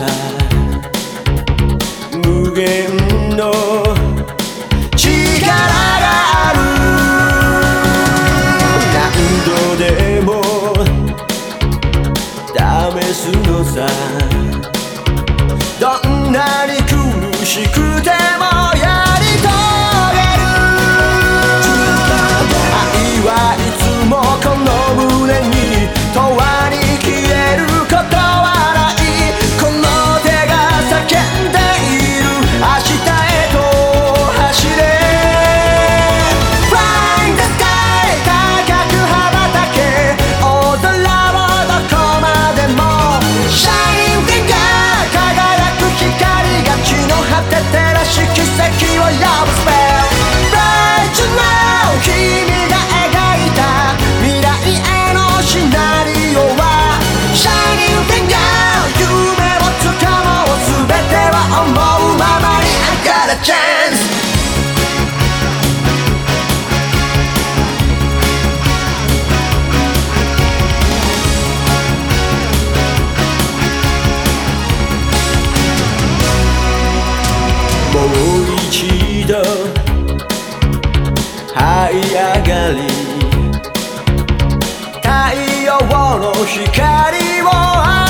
さ無限の力がある何度でも試すのさどんなに苦しくてもやり遂げる愛はいつもこの胸に永遠に消えることはないこの手が叫んでいる明日へと走れ Fly the sky 高く羽ばたけ大空をどこまでも Shining finger 輝く光が地の果て照らし奇跡を呼ぶ Spell Right to now 君が描いた未来へのシナリオは Shining finger 夢をつかもう全ては思うままに I got a chanceもう一度這い上がり太陽の光を